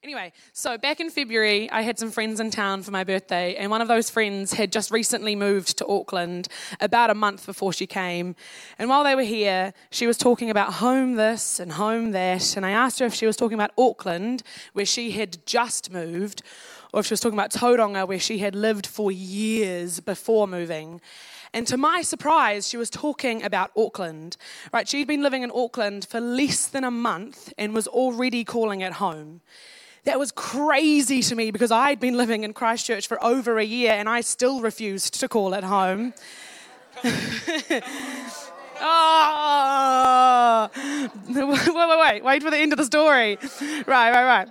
Anyway, so back in February, I had some friends in town for my birthday, and one of those friends had just recently moved to Auckland about a month before she came. And while they were here, she was talking about home this and home that, and I asked her if she was talking about Auckland, where she had just moved, or if she was talking about Tauranga, where she had lived for years before moving. And to my surprise, she was talking about Auckland, right? She'd been living in Auckland for less than a month and was already calling it home. That was crazy to me because I'd been living in Christchurch for over a year and I still refused to call it home. Oh, wait for the end of the story. Right.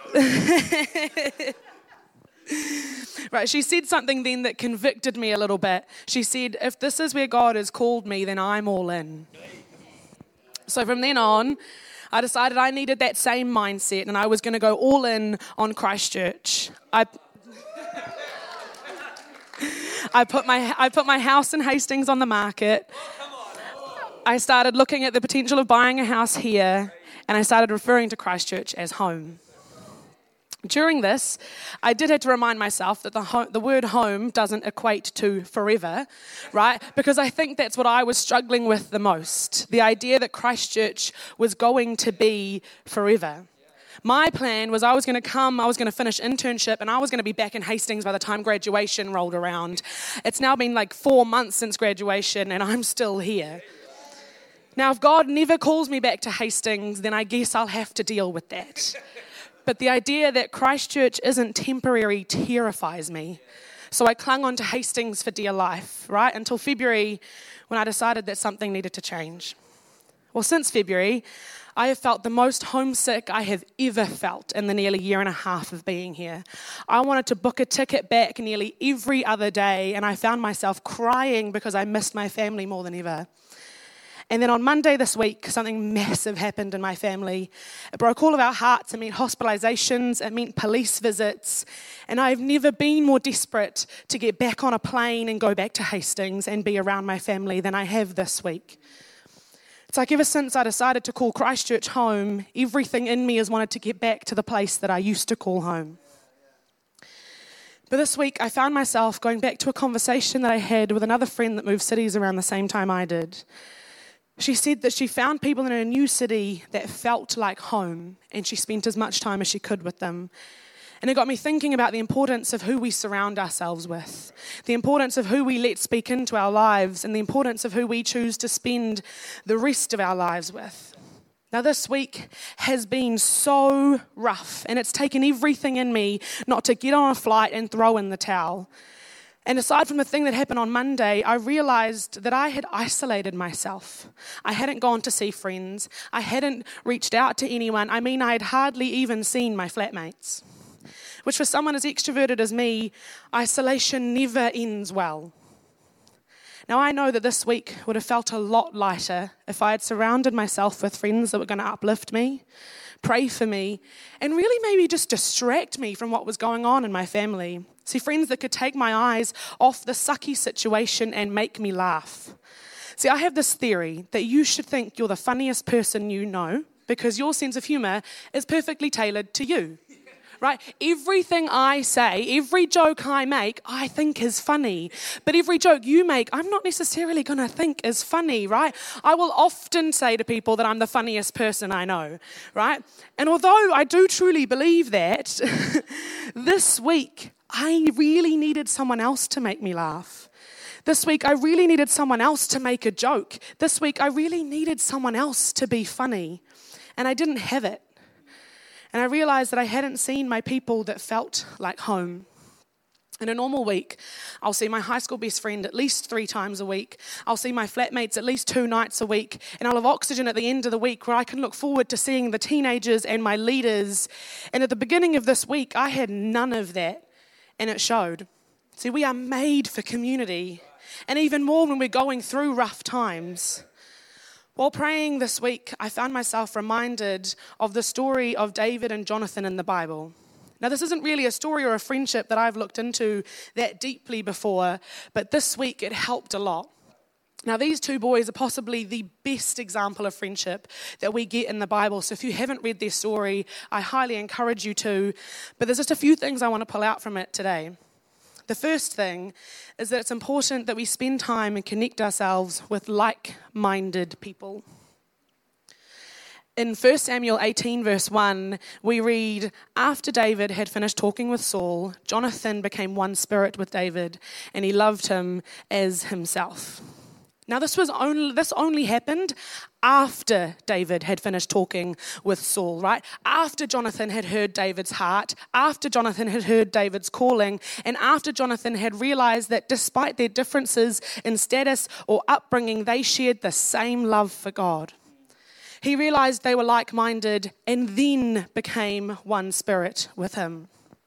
Right, she said something then that convicted me a little bit. She said, if this is where God has called me, then I'm all in. So from then on, I decided I needed that same mindset and I was going to go all in on Christchurch. I put my house in Hastings on the market. I started looking at the potential of buying a house here and I started referring to Christchurch as home. During this, I did have to remind myself that the word home doesn't equate to forever, right? Because I think that's what I was struggling with the most. The idea that Christchurch was going to be forever. My plan was I was going to finish internship, and I was going to be back in Hastings by the time graduation rolled around. It's now been like 4 months since graduation, and I'm still here. Now, if God never calls me back to Hastings, then I guess I'll have to deal with that. But the idea that Christchurch isn't temporary terrifies me. So I clung on to Hastings for dear life, right? Until February, when I decided that something needed to change. Well, since February, I have felt the most homesick I have ever felt in the nearly year and a half of being here. I wanted to book a ticket back nearly every other day, and I found myself crying because I missed my family more than ever. And then on Monday this week, something massive happened in my family. It broke all of our hearts. It meant hospitalizations. It meant police visits. And I've never been more desperate to get back on a plane and go back to Hastings and be around my family than I have this week. It's like ever since I decided to call Christchurch home, everything in me has wanted to get back to the place that I used to call home. But this week, I found myself going back to a conversation that I had with another friend that moved cities around the same time I did. She said that she found people in a new city that felt like home, and she spent as much time as she could with them. And it got me thinking about the importance of who we surround ourselves with, the importance of who we let speak into our lives, and the importance of who we choose to spend the rest of our lives with. Now, this week has been so rough, and it's taken everything in me not to get on a flight and throw in the towel. And aside from the thing that happened on Monday, I realized that I had isolated myself. I hadn't gone to see friends. I hadn't reached out to anyone. I had hardly even seen my flatmates. Which for someone as extroverted as me, isolation never ends well. Now I know that this week would have felt a lot lighter if I had surrounded myself with friends that were going to uplift me, pray for me, and really maybe just distract me from what was going on in my family. See, friends that could take my eyes off the sucky situation and make me laugh. See, I have this theory that you should think you're the funniest person you know because your sense of humor is perfectly tailored to you, right? Everything I say, every joke I make, I think is funny. But every joke you make, I'm not necessarily going to think is funny, right? I will often say to people that I'm the funniest person I know, right? And although I do truly believe that, this week, I really needed someone else to make me laugh. This week, I really needed someone else to make a joke. This week, I really needed someone else to be funny. And I didn't have it. And I realized that I hadn't seen my people that felt like home. In a normal week, I'll see my high school best friend at least 3 times a week. I'll see my flatmates at least 2 nights a week. And I'll have oxygen at the end of the week where I can look forward to seeing the teenagers and my leaders. And at the beginning of this week, I had none of that. And it showed. See, we are made for community. And even more when we're going through rough times. While praying this week, I found myself reminded of the story of David and Jonathan in the Bible. Now, this isn't really a story or a friendship that I've looked into that deeply before, but this week it helped a lot. Now, these two boys are possibly the best example of friendship that we get in the Bible. So if you haven't read their story, I highly encourage you to. But there's just a few things I want to pull out from it today. The first thing is that it's important that we spend time and connect ourselves with like-minded people. In 1 Samuel 18 verse 1, we read, after David had finished talking with Saul, Jonathan became one spirit with David, and he loved him as himself. Now, this only happened after David had finished talking with Saul, right? After Jonathan had heard David's heart, after Jonathan had heard David's calling, and after Jonathan had realized that despite their differences in status or upbringing, they shared the same love for God. He realized they were like-minded and then became one spirit with him.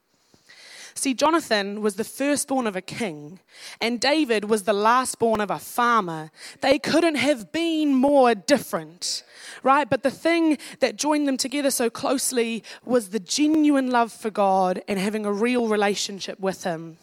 See, Jonathan was the firstborn of a king, and David was the lastborn of a farmer. They couldn't have been more different, right? But the thing that joined them together so closely was the genuine love for God and having a real relationship with him.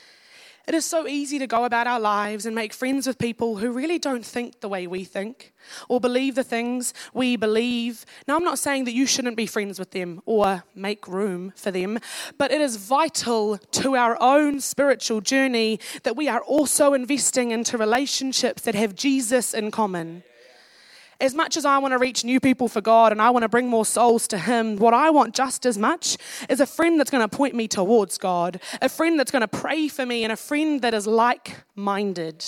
It is so easy to go about our lives and make friends with people who really don't think the way we think or believe the things we believe. Now, I'm not saying that you shouldn't be friends with them or make room for them, but it is vital to our own spiritual journey that we are also investing into relationships that have Jesus in common. As much as I want to reach new people for God and I want to bring more souls to Him, what I want just as much is a friend that's going to point me towards God, a friend that's going to pray for me, and a friend that is like-minded.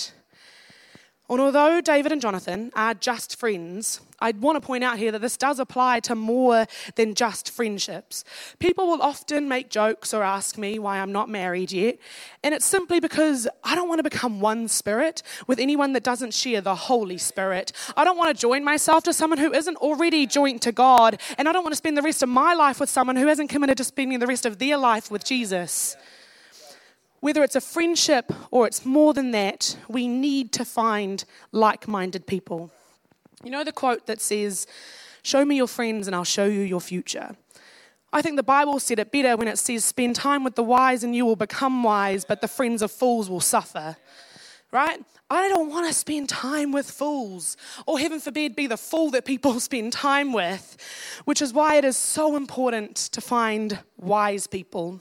And although David and Jonathan are just friends, I want to point out here that this does apply to more than just friendships. People will often make jokes or ask me why I'm not married yet, and it's simply because I don't want to become one spirit with anyone that doesn't share the Holy Spirit. I don't want to join myself to someone who isn't already joined to God, and I don't want to spend the rest of my life with someone who hasn't committed to spending the rest of their life with Jesus. Whether it's a friendship or it's more than that, we need to find like-minded people. You know the quote that says, "Show me your friends and I'll show you your future." I think the Bible said it better when it says, "Spend time with the wise and you will become wise, but the friends of fools will suffer." Right? I don't want to spend time with fools, or heaven forbid, be the fool that people spend time with, which is why it is so important to find wise people.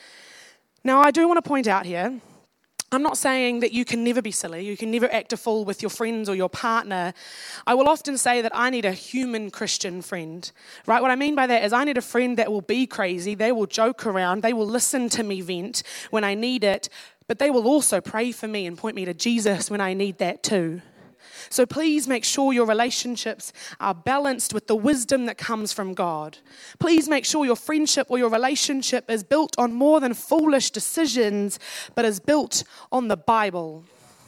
Now, I do want to point out here, I'm not saying that you can never be silly, you can never act a fool with your friends or your partner. I will often say that I need a human Christian friend, right? What I mean by that is I need a friend that will be crazy, they will joke around, they will listen to me vent when I need it, but they will also pray for me and point me to Jesus when I need that too. So please make sure your relationships are balanced with the wisdom that comes from God. Please make sure your friendship or your relationship is built on more than foolish decisions, but is built on the Bible.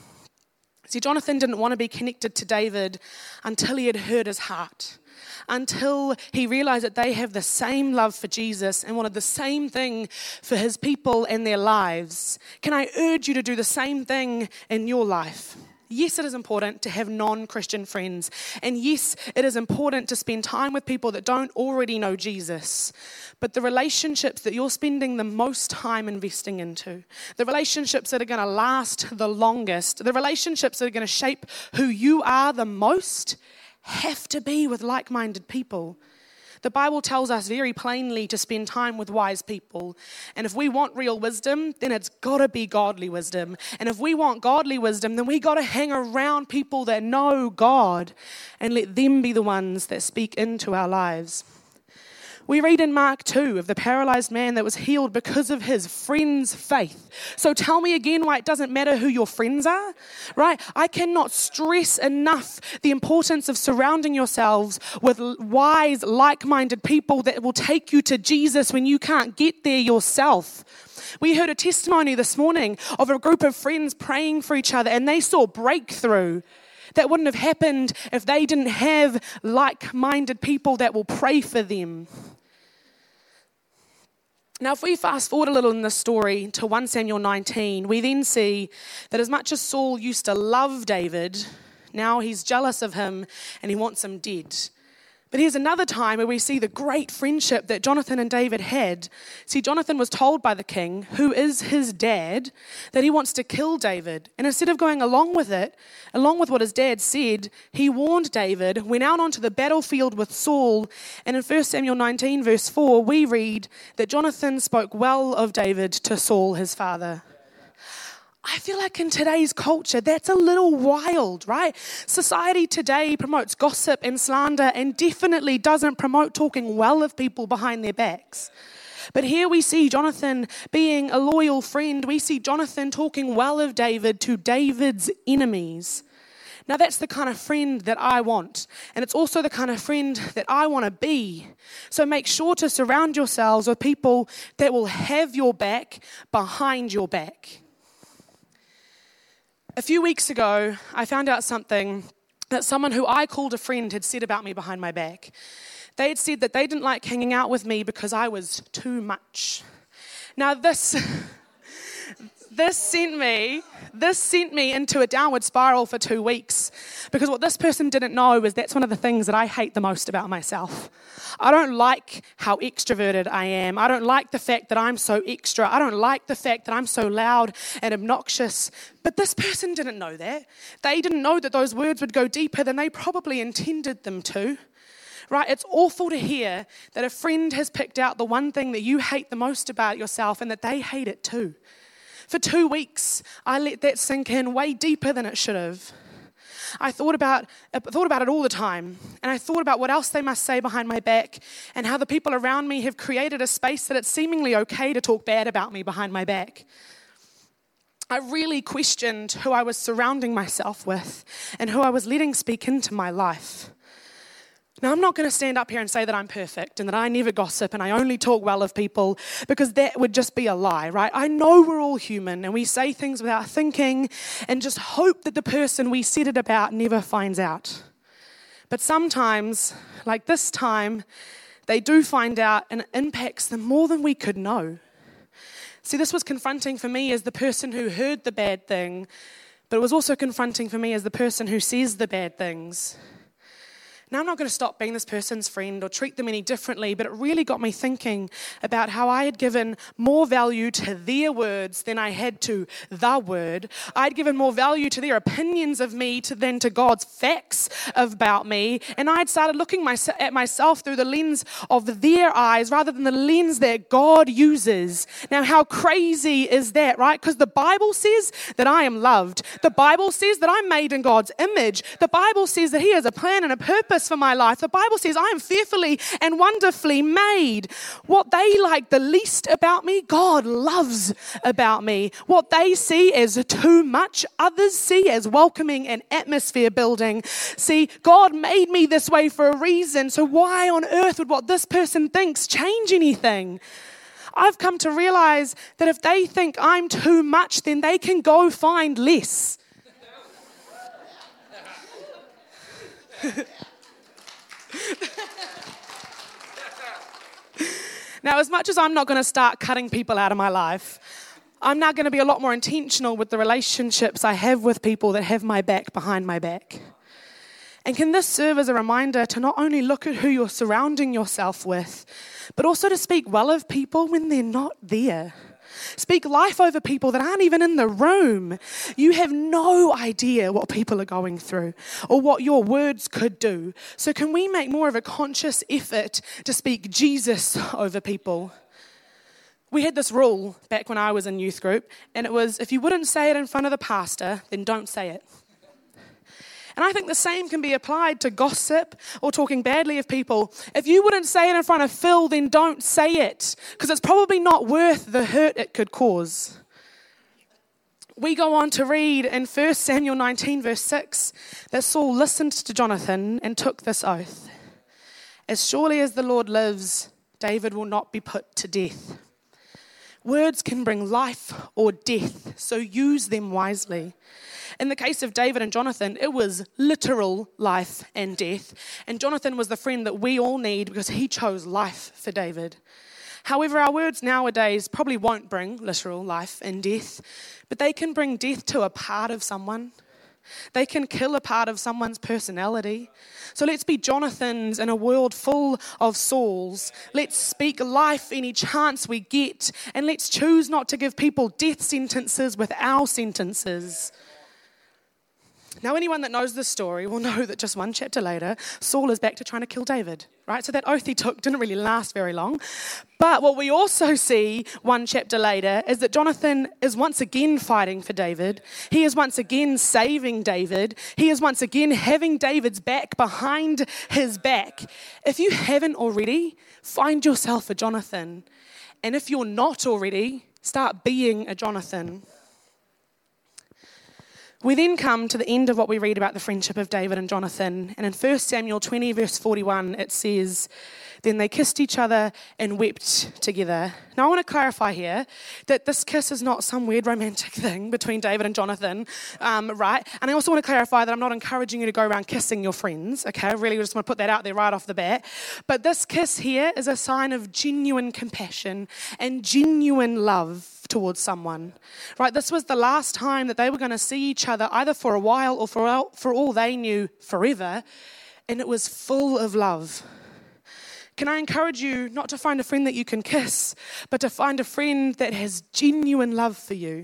See, Jonathan didn't want to be connected to David until he had heard his heart, until he realized that they have the same love for Jesus and wanted the same thing for his people and their lives. Can I urge you to do the same thing in your life? Yes, it is important to have non-Christian friends. And yes, it is important to spend time with people that don't already know Jesus. But the relationships that you're spending the most time investing into, the relationships that are going to last the longest, the relationships that are going to shape who you are the most, have to be with like-minded people. The Bible tells us very plainly to spend time with wise people. And if we want real wisdom, then it's got to be godly wisdom. And if we want godly wisdom, then we got to hang around people that know God and let them be the ones that speak into our lives. We read in Mark 2 of the paralyzed man that was healed because of his friend's faith. So tell me again why it doesn't matter who your friends are, right? I cannot stress enough the importance of surrounding yourselves with wise, like-minded people that will take you to Jesus when you can't get there yourself. We heard a testimony this morning of a group of friends praying for each other, and they saw breakthrough. That wouldn't have happened if they didn't have like-minded people that will pray for them. Now, if we fast forward a little in this story to 1 Samuel 19, we then see that as much as Saul used to love David, now he's jealous of him and he wants him dead. But here's another time where we see the great friendship that Jonathan and David had. See, Jonathan was told by the king, who is his dad, that he wants to kill David. And instead of going along with it, along with what his dad said, he warned David, went out onto the battlefield with Saul. And in 1 Samuel 19, verse 4, we read that Jonathan spoke well of David to Saul, his father. I feel like in today's culture, that's a little wild, right? Society today promotes gossip and slander and definitely doesn't promote talking well of people behind their backs. But here we see Jonathan being a loyal friend. We see Jonathan talking well of David to David's enemies. Now that's the kind of friend that I want. And it's also the kind of friend that I want to be. So make sure to surround yourselves with people that will have your back behind your back. A few weeks ago, I found out something that someone who I called a friend had said about me behind my back. They had said that they didn't like hanging out with me because I was too much. Now this sent me into a downward spiral for 2 weeks, because what this person didn't know was that's one of the things that I hate the most about myself. I don't like how extroverted I am. I don't like the fact that I'm so extra. I don't like the fact that I'm so loud and obnoxious. But this person didn't know that. They didn't know that those words would go deeper than they probably intended them to. Right? It's awful to hear that a friend has picked out the one thing that you hate the most about yourself and that they hate it too. For 2 weeks, I let that sink in way deeper than it should have. I thought about it all the time, and I thought about what else they must say behind my back and how the people around me have created a space that it's seemingly okay to talk bad about me behind my back. I really questioned who I was surrounding myself with and who I was letting speak into my life. Now, I'm not going to stand up here and say that I'm perfect and that I never gossip and I only talk well of people, because that would just be a lie, right? I know we're all human and we say things without thinking and just hope that the person we said it about never finds out. But sometimes, like this time, they do find out and it impacts them more than we could know. See, this was confronting for me as the person who heard the bad thing, but it was also confronting for me as the person who says the bad things. Now, I'm not going to stop being this person's friend or treat them any differently, but it really got me thinking about how I had given more value to their words than I had to the word. I'd given more value to their opinions of me than to God's facts about me. And I'd started looking at myself through the lens of their eyes rather than the lens that God uses. Now, how crazy is that, right? Because the Bible says that I am loved. The Bible says that I'm made in God's image. The Bible says that He has a plan and a purpose for my life. The Bible says I am fearfully and wonderfully made. What they like the least about me, God loves about me. What they see as too much, others see as welcoming and atmosphere building. See, God made me this way for a reason, so why on earth would what this person thinks change anything? I've come to realize that if they think I'm too much, then they can go find less. Now, as much as I'm not going to start cutting people out of my life, I'm now going to be a lot more intentional with the relationships I have with people that have my back behind my back. And can this serve as a reminder to not only look at who you're surrounding yourself with, but also to speak well of people when they're not there? Speak life over people that aren't even in the room. You have no idea what people are going through or what your words could do. So can we make more of a conscious effort to speak Jesus over people? We had this rule back when I was in youth group, and it was, if you wouldn't say it in front of the pastor, then don't say it. And I think the same can be applied to gossip or talking badly of people. If you wouldn't say it in front of Phil, then don't say it, because it's probably not worth the hurt it could cause. We go on to read in 1 Samuel 19, verse 6, that Saul listened to Jonathan and took this oath. As surely as the Lord lives, David will not be put to death. Words can bring life or death, so use them wisely. In the case of David and Jonathan, it was literal life and death. And Jonathan was the friend that we all need because he chose life for David. However, our words nowadays probably won't bring literal life and death, but they can bring death to a part of someone. They can kill a part of someone's personality. So let's be Jonathans in a world full of Sauls. Let's speak life any chance we get, and let's choose not to give people death sentences with our sentences. Now, anyone that knows this story will know that just one chapter later, Saul is back to trying to kill David, right? So that oath he took didn't really last very long. But what we also see one chapter later is that Jonathan is once again fighting for David. He is once again saving David. He is once again having David's back behind his back. If you haven't already, find yourself a Jonathan. And if you're not already, start being a Jonathan. We then come to the end of what we read about the friendship of David and Jonathan. And in 1 Samuel 20, verse 41, it says, "Then they kissed each other and wept together." Now, I want to clarify here that this kiss is not some weird romantic thing between David and Jonathan, right? And I also want to clarify that I'm not encouraging you to go around kissing your friends, okay? I really just want to put that out there right off the bat. But this kiss here is a sign of genuine compassion and genuine love towards someone, right? This was the last time that they were going to see each other, either for a while or for all they knew, forever, and it was full of love. Can I encourage you not to find a friend that you can kiss, but to find a friend that has genuine love for you?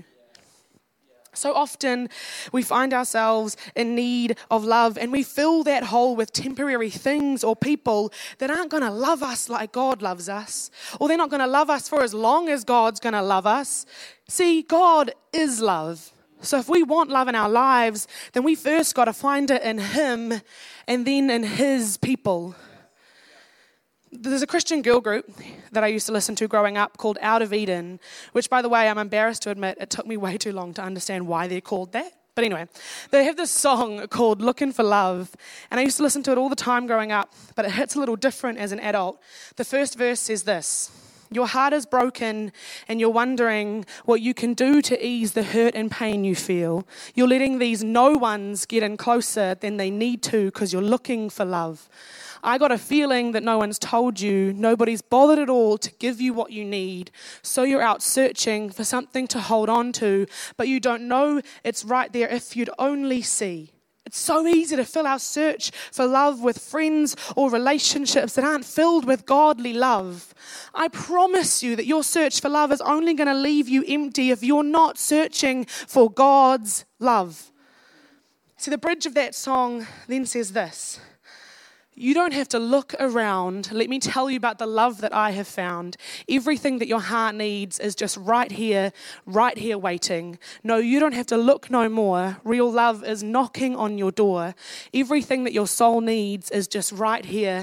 So often we find ourselves in need of love, and we fill that hole with temporary things or people that aren't going to love us like God loves us, or they're not going to love us for as long as God's going to love us. See, God is love. So if we want love in our lives, then we first got to find it in Him and then in His people. There's a Christian girl group that I used to listen to growing up called Out of Eden, which, by the way, I'm embarrassed to admit, it took me way too long to understand why they're called that. But anyway, they have this song called Looking for Love, and I used to listen to it all the time growing up, but it hits a little different as an adult. The first verse says this: "Your heart is broken and you're wondering what you can do to ease the hurt and pain you feel. You're letting these no ones get in closer than they need to because you're looking for love. I got a feeling that no one's told you, nobody's bothered at all to give you what you need. So you're out searching for something to hold on to, but you don't know it's right there if you'd only see." It's so easy to fill our search for love with friends or relationships that aren't filled with godly love. I promise you that your search for love is only going to leave you empty if you're not searching for God's love. See, the bridge of that song then says this: "You don't have to look around. Let me tell you about the love that I have found. Everything that your heart needs is just right here waiting. No, you don't have to look no more. Real love is knocking on your door. Everything that your soul needs is just right here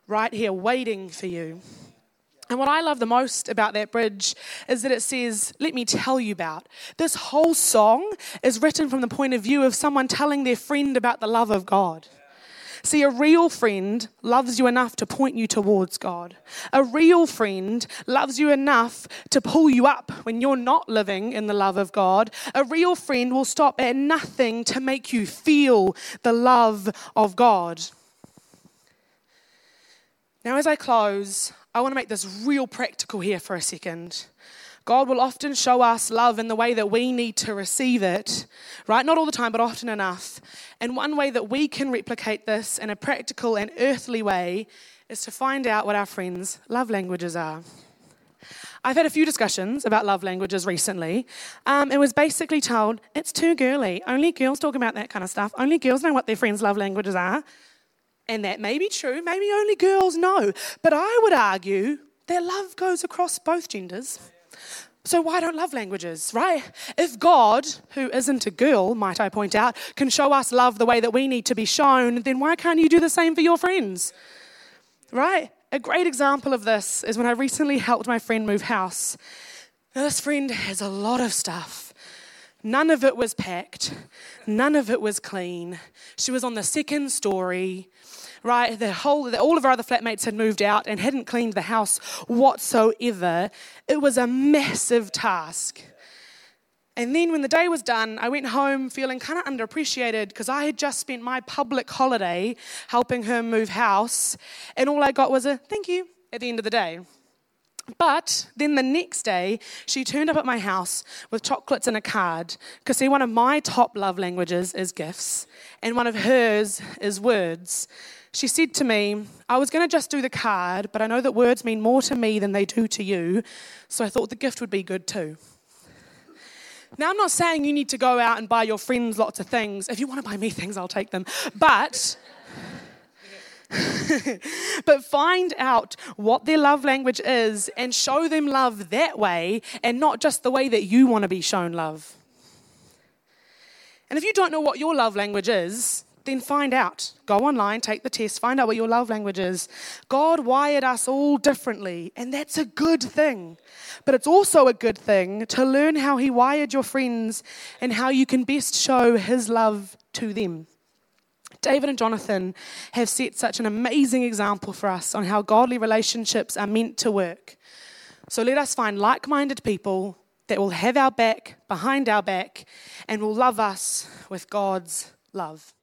waiting for you." And what I love the most about that bridge is that it says, "Let me tell you about." This whole song is written from the point of view of someone telling their friend about the love of God. See, a real friend loves you enough to point you towards God. A real friend loves you enough to pull you up when you're not living in the love of God. A real friend will stop at nothing to make you feel the love of God. Now, as I close, I want to make this real practical here for a second. God will often show us love in the way that we need to receive it, right? Not all the time, but often enough. And one way that we can replicate this in a practical and earthly way is to find out what our friends' love languages are. I've had a few discussions about love languages recently, and was basically told, it's too girly. Only girls talk about that kind of stuff. Only girls know what their friends' love languages are. And that may be true. Maybe only girls know. But I would argue that love goes across both genders. So why don't love languages, right? If God, who isn't a girl, might I point out, can show us love the way that we need to be shown, then why can't you do the same for your friends, right? A great example of this is when I recently helped my friend move house. Now, this friend has a lot of stuff. None of it was packed. None of it was clean. She was on the second story. Right, all of our other flatmates had moved out and hadn't cleaned the house whatsoever. It was a massive task. And then when the day was done, I went home feeling kind of underappreciated because I had just spent my public holiday helping her move house, and all I got was a thank you at the end of the day. But then the next day, she turned up at my house with chocolates and a card. Because see, one of my top love languages is gifts, and one of hers is words. She said to me, I was going to just do the card, but I know that words mean more to me than they do to you, so I thought the gift would be good too. Now, I'm not saying you need to go out and buy your friends lots of things. If you want to buy me things, I'll take them. But find out what their love language is and show them love that way and not just the way that you want to be shown love. And if you don't know what your love language is, then find out. Go online, take the test, find out what your love language is. God wired us all differently, and that's a good thing. But it's also a good thing to learn how He wired your friends and how you can best show His love to them. David and Jonathan have set such an amazing example for us on how godly relationships are meant to work. So let us find like-minded people that will have our back, behind our back, and will love us with God's love.